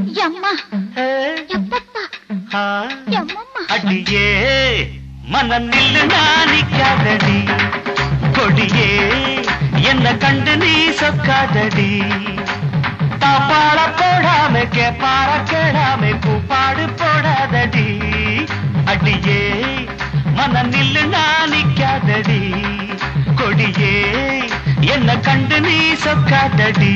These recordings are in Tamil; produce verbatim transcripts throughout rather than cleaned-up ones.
எம்மா எப்பப்பா எம்மம்மா அடியே மனம் நில்லு நானிக்காதடி கொடியே என்ன கண்டு நீ சொக்காதடி தாப்பாட போடாம கேப்பார கேடாம கூப்பாடு போடாதடி அடியே மனம் நில்லு நானிக்காதடி கொடியே என்ன கண்டு நீ சொக்காதடி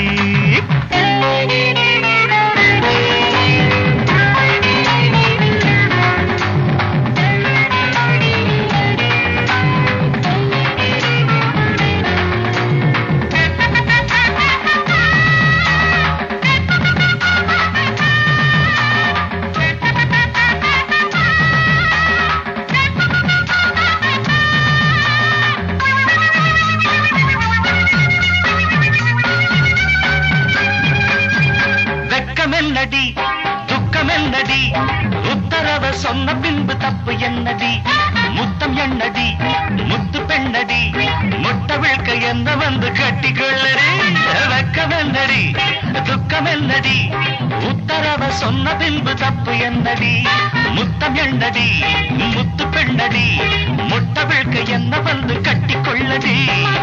என்னடி துக்கம் என்னடி உத்தரவ சொன்ன பின்பு தப்பு என்னடி முத்தம் என்னடி முத்து பெண்ணடி முட்டை விழ்க்க என்ன வந்து கட்டிக்கொள்ளடி வெக்கம் என்னடி துக்கம் என்னடி உத்தரவ சொன்ன பின்பு தப்பு என்னடி முத்தம் என்னடி முத்து பெண்ணடி முட்டை விழ்க்க என்ன வந்து கட்டிக்கொள்ளடி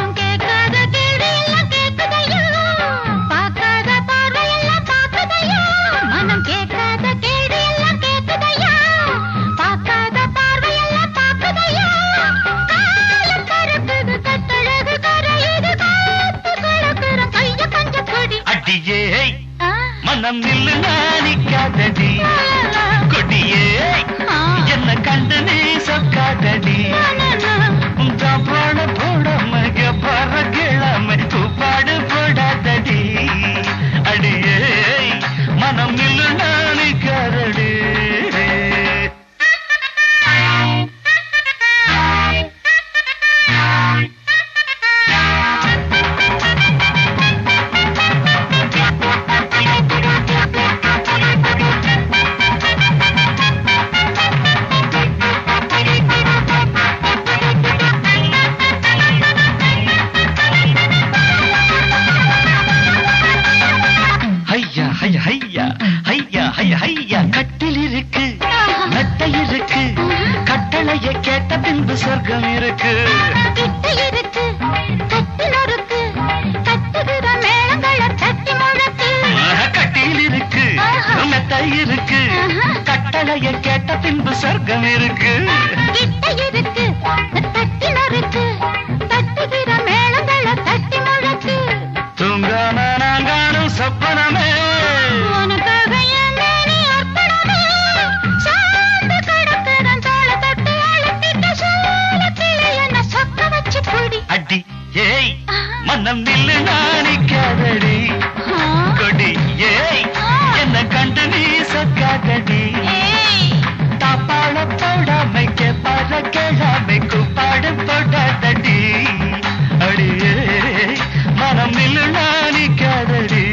மனம் நில்லு நானிக்காதடி கொடியே என்ன கண்டு நீ சொக்காதடி பாட போடாம பற கிழமை கூப்பாடு போடாதடி அடியே மனம் நில்லு நானிக்காதடி கட்டில் இருக்கு மெத்தை இருக்கு கட்டளைய கேட்ட பின்பு சொர்க்கம் இருக்கு இருக்கு கட்டில் இருக்கு கட்டுகிற மேளங்களை தட்டி முழக்கு கட்டில் இருக்கு மெத்தை இருக்கு கட்டளைய கேட்ட பின்பு சொர்க்கம் இருக்கு இருக்கு கட்டில் இருக்கு கட்டுகிற மேளங்களை தட்டி முழக்கு தூங்காம நாங்கானும் சொப்பனமே மனம் நில்லு நானிக்காதடி கொடி ஏய் என்ன கண்டு நீ சொக்காதடி தாப்பாட போடாமை கேப்பாட கேளாமை கூப்பாடு போடாதடி அடியே மனம் நில்லு நானிக்காதடி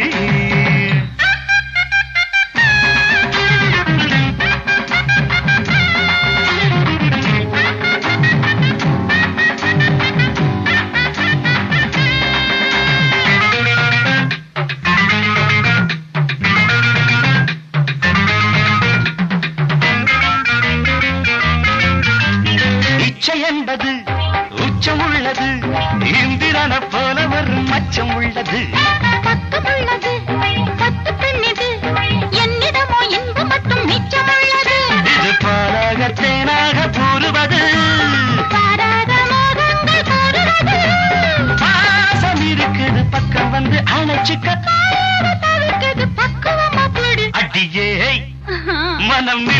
என்பது உச்சம் உள்ளது இந்திரன போல வரும் மச்சம் உள்ளது பக்கம் உள்ளது பத்து பெண்ணிது என்னிடமோ இன்பு மட்டும் மிச்சம் உள்ளது இது பாராக தேனாக கூறுவது பாராக மோகங்கள் கூறுவது பாசம் இருக்குது பக்கம் வந்து அணைச்சிக்க தவிர்க்கிறது பக்குவமா போடு அடியே மனம்